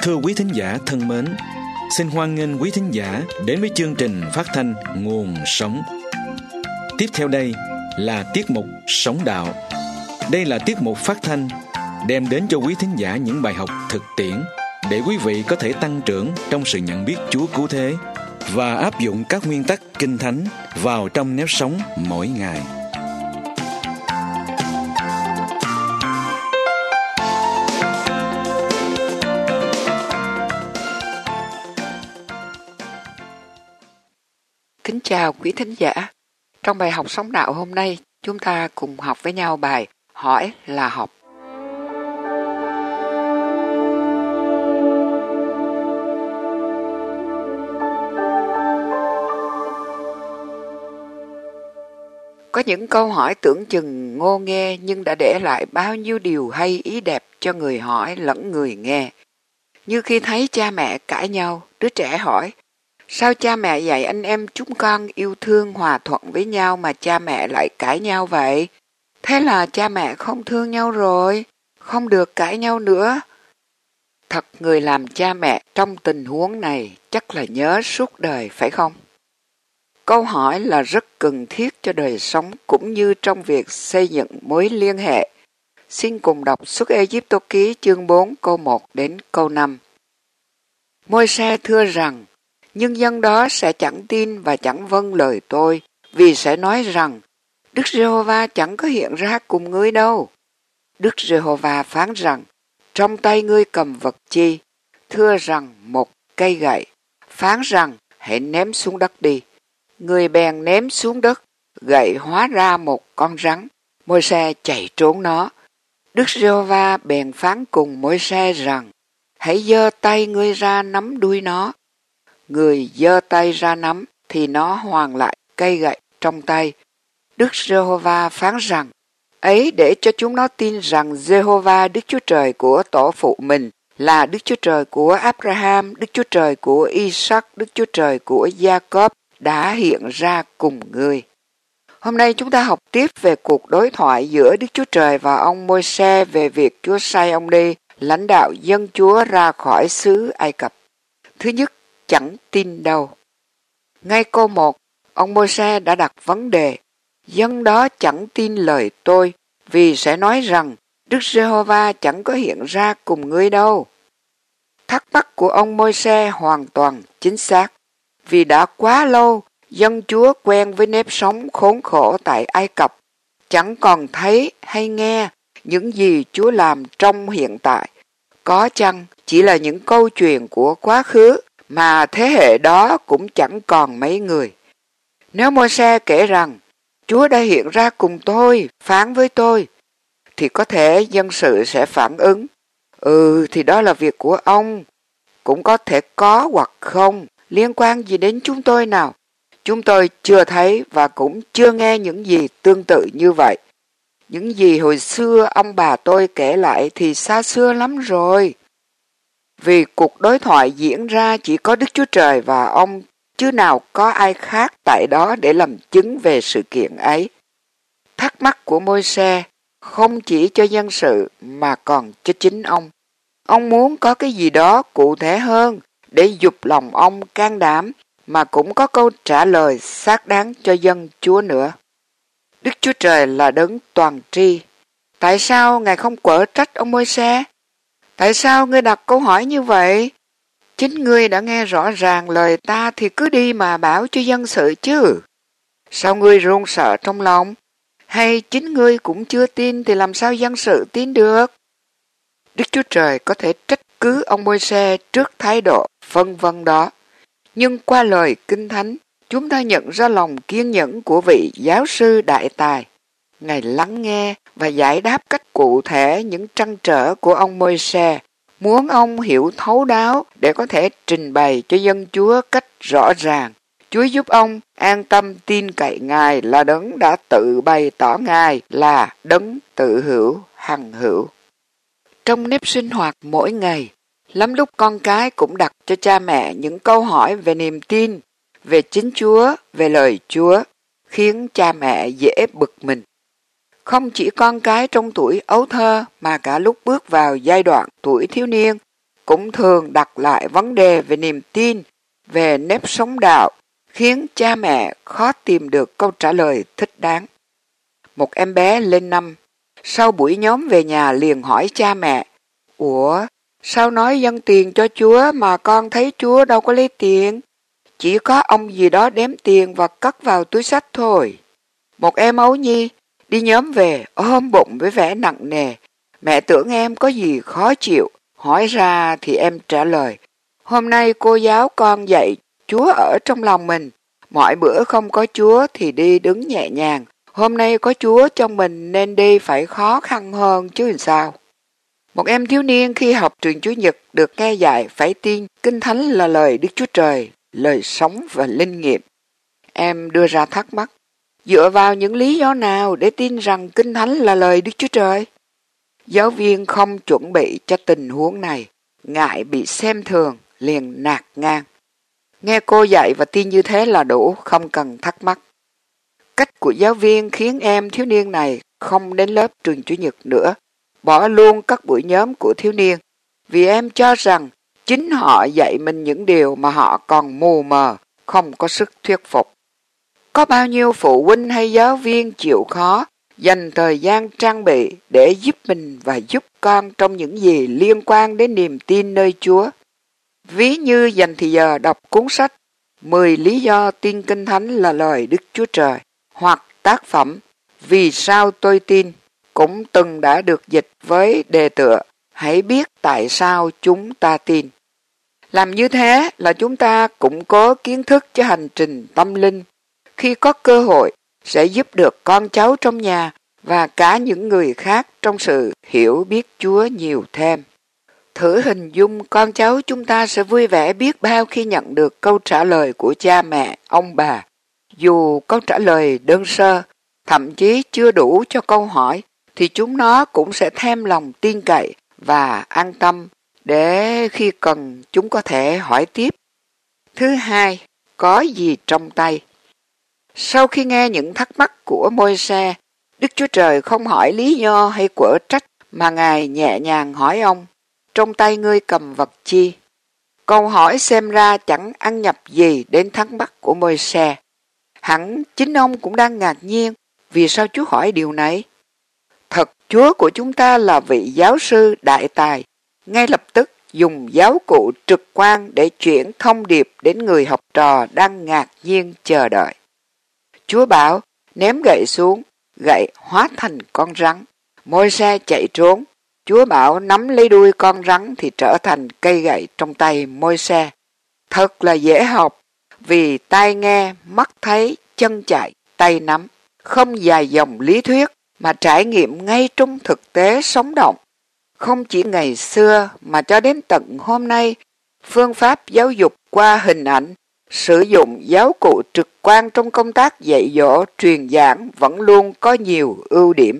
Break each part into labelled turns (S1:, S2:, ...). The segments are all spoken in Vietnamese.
S1: Thưa quý thính giả thân mến, xin hoan nghênh quý thính giả đến với chương trình phát thanh Nguồn Sống. Tiếp theo đây là tiết mục Sống Đạo. Đây là tiết mục phát thanh đem đến cho quý thính giả những bài học thực tiễn để quý vị có thể tăng trưởng trong sự nhận biết Chúa cứu thế và áp dụng các nguyên tắc Kinh Thánh vào trong nếp sống mỗi ngày.
S2: Kính chào quý thính giả. Trong bài học Sống Đạo hôm nay, chúng ta cùng học với nhau bài Hỏi là học. Có những câu hỏi tưởng chừng ngô nghê nhưng đã để lại bao nhiêu điều hay ý đẹp cho người hỏi lẫn người nghe. Như khi thấy cha mẹ cãi nhau, đứa trẻ hỏi: sao cha mẹ dạy anh em chúng con yêu thương hòa thuận với nhau mà cha mẹ lại cãi nhau vậy? Thế là cha mẹ không thương nhau rồi, không được cãi nhau nữa. Thật người làm cha mẹ trong tình huống này chắc là nhớ suốt đời phải không? Câu hỏi là rất cần thiết cho đời sống cũng như trong việc xây dựng mối liên hệ. Xin cùng đọc Xuất Ê-díp-tô ký chương 4 câu 1 đến câu 5. Môi-se thưa rằng: nhưng dân đó sẽ chẳng tin và chẳng vâng lời tôi, vì sẽ nói rằng: Đức Giê-hô-va chẳng có hiện ra cùng ngươi đâu. Đức Giê-hô-va phán rằng: trong tay ngươi cầm vật chi? Thưa rằng: một cây gậy. Phán rằng: hãy ném xuống đất đi. Người bèn ném xuống đất, gậy hóa ra một con rắn. Môi-se chạy trốn nó. Đức Giê-hô-va bèn phán cùng Môi-se rằng: hãy giơ tay ngươi ra nắm đuôi nó. Người giơ tay ra nắm thì nó hoàn lại cây gậy trong tay. Đức Giê-hô-va phán rằng: ấy để cho chúng nó tin rằng Giê-hô-va Đức Chúa Trời của tổ phụ mình là Đức Chúa Trời của Abraham, Đức Chúa Trời của Isaac, Đức Chúa Trời của Gia-cốp đã hiện ra cùng ngươi. Hôm nay chúng ta học tiếp về cuộc đối thoại giữa Đức Chúa Trời và ông Môi-se về việc Chúa sai ông đi lãnh đạo dân Chúa ra khỏi xứ Ai Cập. Thứ nhất, chẳng tin đâu. Ngay câu 1, ông Môi-se đã đặt vấn đề: dân đó chẳng tin lời tôi, vì sẽ nói rằng Đức Giê-hô-va chẳng có hiện ra cùng ngươi đâu. Thắc mắc của ông Môi-se hoàn toàn chính xác, vì đã quá lâu dân Chúa quen với nếp sống khốn khổ tại Ai Cập, chẳng còn thấy hay nghe những gì Chúa làm trong hiện tại. Có chăng chỉ là những câu chuyện của quá khứ mà thế hệ đó cũng chẳng còn mấy người. Nếu Môi-se kể rằng Chúa đã hiện ra cùng tôi, phán với tôi, thì có thể dân sự sẽ phản ứng: thì đó là việc của ông, cũng có thể có hoặc không, liên quan gì đến chúng tôi nào. Chúng tôi chưa thấy và cũng chưa nghe những gì tương tự như vậy. Những gì hồi xưa ông bà tôi kể lại thì xa xưa lắm rồi. Vì cuộc đối thoại diễn ra chỉ có Đức Chúa Trời và ông, chứ nào có ai khác tại đó để làm chứng về sự kiện ấy. Thắc mắc của Môi-se không chỉ cho dân sự mà còn cho chính ông. Ông muốn có cái gì đó cụ thể hơn để giục lòng ông can đảm, mà cũng có câu trả lời xác đáng cho dân Chúa nữa. Đức Chúa Trời là đấng toàn tri. Tại sao Ngài không quở trách ông Môi-se? Tại sao ngươi đặt câu hỏi như vậy? Chính ngươi đã nghe rõ ràng lời ta thì cứ đi mà bảo cho dân sự chứ. Sao ngươi run sợ trong lòng? Hay chính ngươi cũng chưa tin thì làm sao dân sự tin được? Đức Chúa Trời có thể trách cứ ông Môi-se trước thái độ phân vân đó. Nhưng qua lời Kinh Thánh, chúng ta nhận ra lòng kiên nhẫn của vị giáo sư đại tài. Ngài lắng nghe và giải đáp cách cụ thể những trăn trở của ông Môi-se, muốn ông hiểu thấu đáo để có thể trình bày cho dân Chúa cách rõ ràng. Chúa giúp ông an tâm tin cậy Ngài là đấng đã tự bày tỏ Ngài là đấng tự hữu, hằng hữu. Trong nếp sinh hoạt mỗi ngày, lắm lúc con cái cũng đặt cho cha mẹ những câu hỏi về niềm tin, về chính Chúa, về lời Chúa, khiến cha mẹ dễ bực mình. Không chỉ con cái trong tuổi ấu thơ mà cả lúc bước vào giai đoạn tuổi thiếu niên, cũng thường đặt lại vấn đề về niềm tin, về nếp sống đạo, khiến cha mẹ khó tìm được câu trả lời thích đáng. Một em bé lên 5, sau buổi nhóm về nhà liền hỏi cha mẹ, ủa, sao nói dâng tiền cho Chúa mà con thấy Chúa đâu có lấy tiền? Chỉ có ông gì đó đếm tiền và cất vào túi xách thôi. Một em ấu nhi đi nhóm về ôm bụng với vẻ nặng nề. Mẹ tưởng em có gì khó chịu. Hỏi ra thì em trả lời, hôm nay cô giáo con dạy Chúa ở trong lòng mình. Mọi bữa không có Chúa thì đi đứng nhẹ nhàng. Hôm nay có Chúa trong mình nên đi phải khó khăn hơn chứ làm sao. Một em thiếu niên khi học trường Chủ nhật được nghe dạy phải tin Kinh Thánh là lời Đức Chúa Trời, lời sống và linh nghiệm. Em đưa ra thắc mắc, dựa vào những lý do nào để tin rằng Kinh Thánh là lời Đức Chúa Trời? Giáo viên không chuẩn bị cho tình huống này, ngại bị xem thường, liền nạt ngang. Nghe cô dạy và tin như thế là đủ, không cần thắc mắc. Cách của giáo viên khiến em thiếu niên này không đến lớp trường Chủ nhật nữa, bỏ luôn các buổi nhóm của thiếu niên, vì em cho rằng chính họ dạy mình những điều mà họ còn mù mờ, không có sức thuyết phục. Có bao nhiêu phụ huynh hay giáo viên chịu khó, dành thời gian trang bị để giúp mình và giúp con trong những gì liên quan đến niềm tin nơi Chúa. Ví như dành thời giờ đọc cuốn sách 10 lý do tin Kinh Thánh là lời Đức Chúa Trời, hoặc tác phẩm Vì sao tôi tin, cũng từng đã được dịch với đề tựa Hãy biết tại sao chúng ta tin. Làm như thế là chúng ta củng cố kiến thức cho hành trình tâm linh. Khi có cơ hội, sẽ giúp được con cháu trong nhà và cả những người khác trong sự hiểu biết Chúa nhiều thêm. Thử hình dung con cháu chúng ta sẽ vui vẻ biết bao khi nhận được câu trả lời của cha mẹ, ông bà. Dù câu trả lời đơn sơ, thậm chí chưa đủ cho câu hỏi, thì chúng nó cũng sẽ thêm lòng tin cậy và an tâm để khi cần chúng có thể hỏi tiếp. Thứ hai, có gì trong tay? Sau khi nghe những thắc mắc của Môi-se, Đức Chúa Trời không hỏi lý do hay quở trách mà Ngài nhẹ nhàng hỏi ông, trong tay ngươi cầm vật chi? Câu hỏi xem ra chẳng ăn nhập gì đến thắc mắc của Môi-se. Hẳn chính ông cũng đang ngạc nhiên vì sao Chúa hỏi điều này. Thật Chúa của chúng ta là vị giáo sư đại tài, ngay lập tức dùng giáo cụ trực quan để chuyển thông điệp đến người học trò đang ngạc nhiên chờ đợi. Chúa bảo ném gậy xuống, gậy hóa thành con rắn. Môi-se chạy trốn. Chúa bảo nắm lấy đuôi con rắn thì trở thành cây gậy trong tay Môi-se. Thật là dễ học, vì tai nghe, mắt thấy, chân chạy, tay nắm. Không dài dòng lý thuyết mà trải nghiệm ngay trong thực tế sống động. Không chỉ ngày xưa mà cho đến tận hôm nay, phương pháp giáo dục qua hình ảnh, sử dụng giáo cụ trực quan trong công tác dạy dỗ, truyền giảng vẫn luôn có nhiều ưu điểm.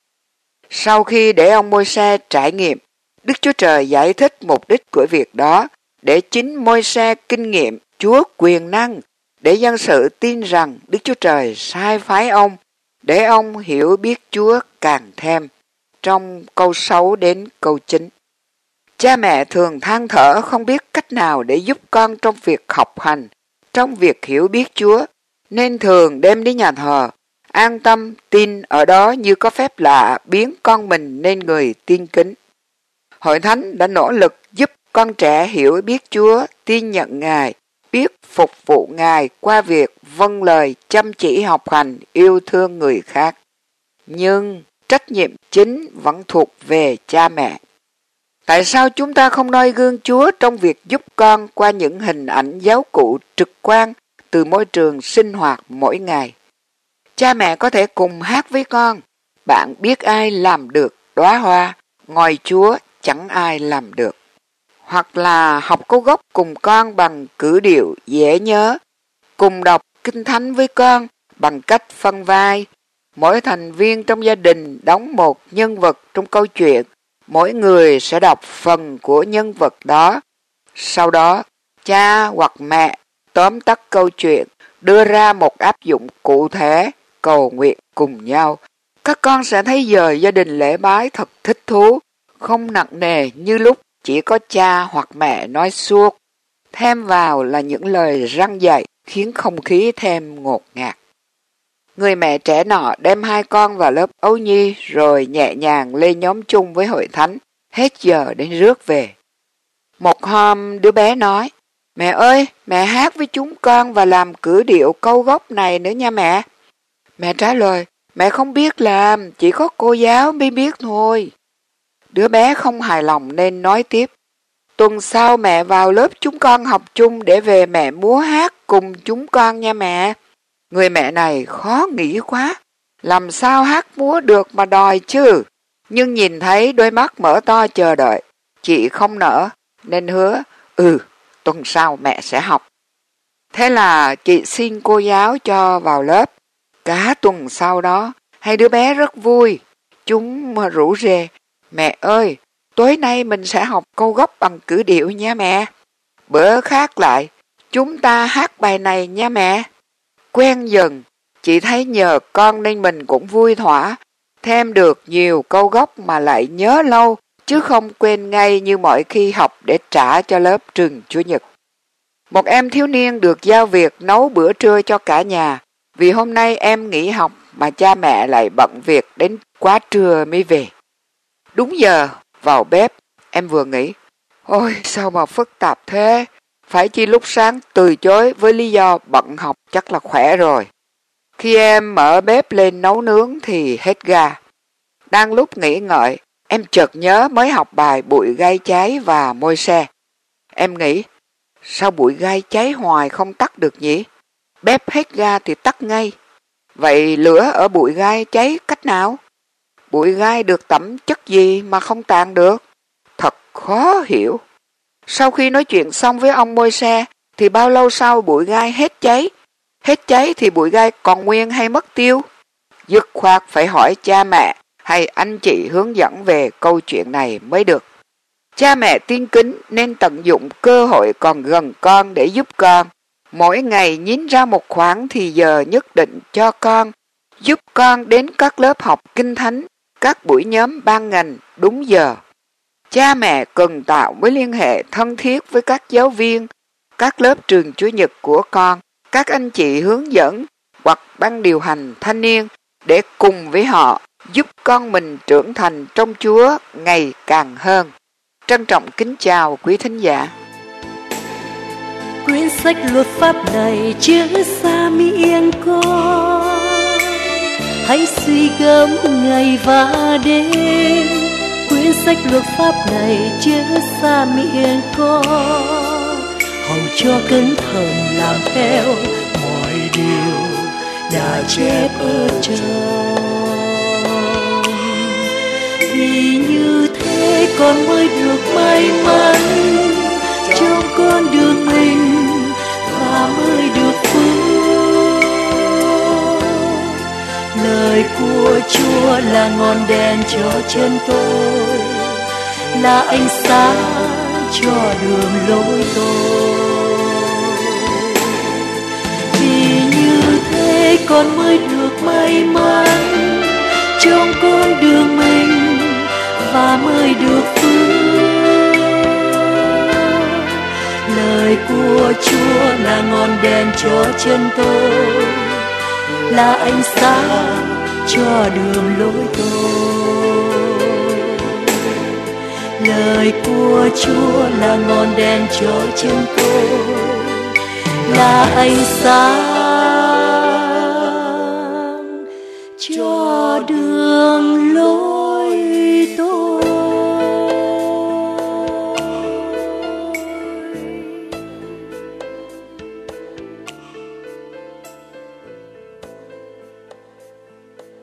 S2: Sau khi để ông Môi-se trải nghiệm, Đức Chúa Trời giải thích mục đích của việc đó để chính Môi-se kinh nghiệm Chúa quyền năng, để dân sự tin rằng Đức Chúa Trời sai phái ông, để ông hiểu biết Chúa càng thêm. Trong câu 6 đến câu 9. Cha mẹ thường than thở không biết cách nào để giúp con trong việc học hành, trong việc hiểu biết Chúa, nên thường đem đến nhà thờ, an tâm tin ở đó như có phép lạ biến con mình nên người tin kính. Hội thánh đã nỗ lực giúp con trẻ hiểu biết Chúa, tin nhận Ngài, biết phục vụ Ngài qua việc vâng lời, chăm chỉ học hành, yêu thương người khác. Nhưng trách nhiệm chính vẫn thuộc về cha mẹ. Tại sao chúng ta không noi gương Chúa trong việc giúp con qua những hình ảnh giáo cụ trực quan từ môi trường sinh hoạt mỗi ngày? Cha mẹ có thể cùng hát với con. Bạn biết ai làm được đóa hoa, ngoài Chúa chẳng ai làm được. Hoặc là học câu gốc cùng con bằng cử điệu dễ nhớ, cùng đọc Kinh Thánh với con bằng cách phân vai. Mỗi thành viên trong gia đình đóng một nhân vật trong câu chuyện, mỗi người sẽ đọc phần của nhân vật đó. Sau đó, cha hoặc mẹ tóm tắt câu chuyện, đưa ra một áp dụng cụ thể, cầu nguyện cùng nhau. Các con sẽ thấy giờ gia đình lễ bái thật thích thú, không nặng nề như lúc chỉ có cha hoặc mẹ nói suốt, thêm vào là những lời răn dạy khiến không khí thêm ngột ngạt. Người mẹ trẻ nọ đem hai con vào lớp ấu nhi rồi nhẹ nhàng lên nhóm chung với hội thánh, hết giờ đến rước về. Một hôm đứa bé nói, mẹ ơi, mẹ hát với chúng con và làm cử điệu câu gốc này nữa nha mẹ. Mẹ trả lời, mẹ không biết làm, chỉ có cô giáo mới biết thôi. Đứa bé không hài lòng nên nói tiếp, tuần sau mẹ vào lớp chúng con học chung để về mẹ múa hát cùng chúng con nha mẹ. Người mẹ này khó nghĩ quá, làm sao hát múa được mà đòi chứ. Nhưng nhìn thấy đôi mắt mở to chờ đợi, chị không nỡ, nên hứa, tuần sau mẹ sẽ học. Thế là chị xin cô giáo cho vào lớp. Cả tuần sau đó, hai đứa bé rất vui. Chúng rủ rê, mẹ ơi, tối nay mình sẽ học câu gốc bằng cử điệu nha mẹ. Bữa khác lại, chúng ta hát bài này nha mẹ. Quen dần, chị thấy nhờ con nên mình cũng vui thỏa, thêm được nhiều câu gốc mà lại nhớ lâu, chứ không quên ngay như mọi khi học để trả cho lớp trường Chủ nhật. Một em thiếu niên được giao việc nấu bữa trưa cho cả nhà, vì hôm nay em nghỉ học mà cha mẹ lại bận việc đến quá trưa mới về. Đúng giờ, vào bếp, em vừa nghĩ, ôi sao mà phức tạp thế, phải chi lúc sáng từ chối với lý do bận học chắc là khỏe rồi. Khi em mở bếp lên nấu nướng thì hết ga. Đang lúc nghĩ ngợi, em chợt nhớ mới học bài bụi gai cháy và môi xe. Em nghĩ, sao bụi gai cháy hoài không tắt được nhỉ? Bếp hết ga thì tắt ngay. Vậy lửa ở bụi gai cháy cách nào? Bụi gai được tẩm chất gì mà không tàn được? Thật khó hiểu. Sau khi nói chuyện xong với ông môi xe, thì bao lâu sau bụi gai hết cháy? Hết cháy thì bụi gai còn nguyên hay mất tiêu? Dứt khoát phải hỏi cha mẹ hay anh chị hướng dẫn về câu chuyện này mới được. Cha mẹ tiên kính nên tận dụng cơ hội còn gần con để giúp con. Mỗi ngày nhín ra một khoảng thì giờ nhất định cho con, giúp con đến các lớp học kinh thánh, các buổi nhóm ban ngành đúng giờ. Cha mẹ cần tạo mối liên hệ thân thiết với các giáo viên, các lớp trường Chủ nhật của con, các anh chị hướng dẫn hoặc ban điều hành thanh niên để cùng với họ giúp con mình trưởng thành trong Chúa ngày càng hơn. Trân trọng kính chào quý thính giả.
S3: Quyển sách luật pháp này chứa xa miệng con, hãy suy gẫm ngày và đêm. Quyển sách luật pháp này chứa xa miệng con, hầu cho cẩn thận làm theo mọi điều đã chép ở trong. Vì như thế con mới được may mắn trong con đường mình và mới được phước. Lời của Chúa là ngọn đèn cho chân tôi, là ánh sáng cho đường lối tôi. Vì như thế con mới được may mắn trong con đường mình và mới được phước. Lời của Chúa là ngọn đèn cho chân tôi, là ánh sáng cho đường lối tôi. Lời của Chúa là ngọn đèn cho chân tôi, là ánh sáng cho đường lối.